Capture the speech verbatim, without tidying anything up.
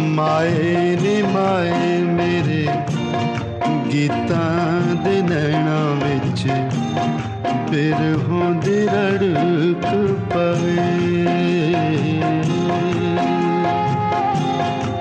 माए नी माए मेरे गीतां दे नैना विच बिरहों दी रड़क पवे।